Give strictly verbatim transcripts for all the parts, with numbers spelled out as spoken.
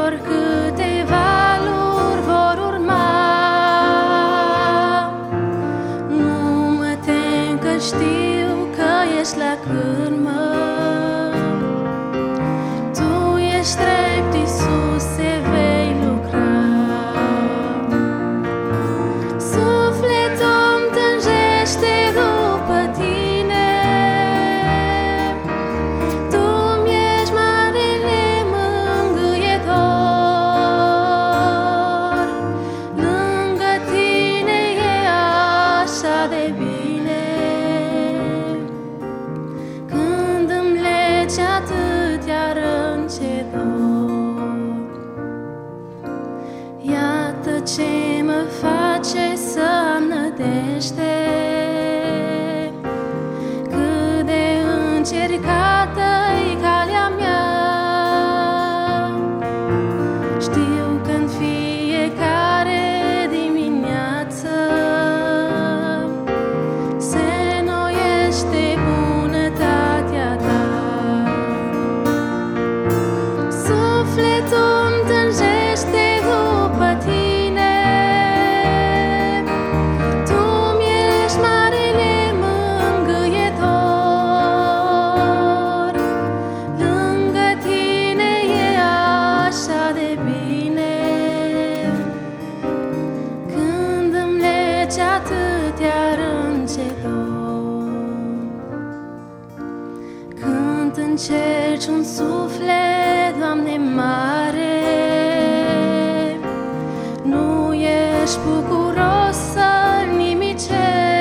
oricâte valuri vor urma. Nu mă tem că știu că ești la cârmă. Tu ești drept, Iisuse, vei lucra. Sufletul-mi tânjește după tine. Tu mi-ești marele mângâietor. Lângă tine e așa de bine. Când îmi legi atâtea răni ce dor. Iată ce mă face să am nădejde. Cât de încercată-i calea mea. Știu că-n fiecare dimineață se înnoiește bunătatea ta. Sufletul-mi tânjește după tine. Tu mi-ești marele mângâietor. Lângă tine e așa de bine. Când îmi legi atâtea răni ce dor. Când încerci un suflet, Doamne, mare, nu ești bucuros să-l nimicești,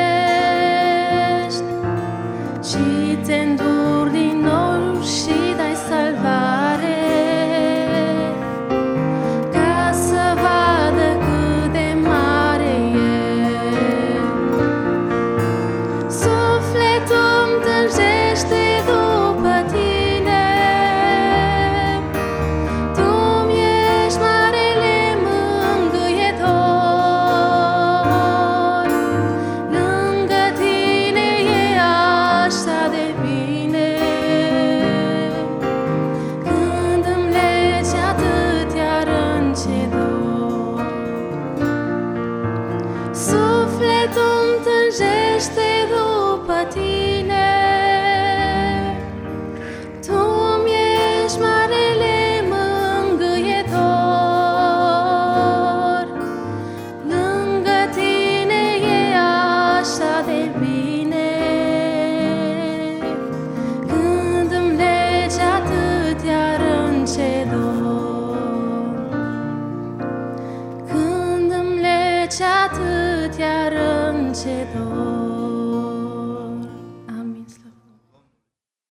ci te înduri din nou și dai salvare, ca să vadă cât de mare e. Sufletul-mi tânjește după tine. Tu mi-ești marele mângâietor. Lângă tine e așa de bine. Când îmi legi atâtea răni ce dor. Sufletul-mi tânjește după tine. Tu mi-ești marele mângâietor. Lângă tine e așa de bine. Când îmi legi atâtea răni ce dor. Când îmi legi atâtea răni ce dor.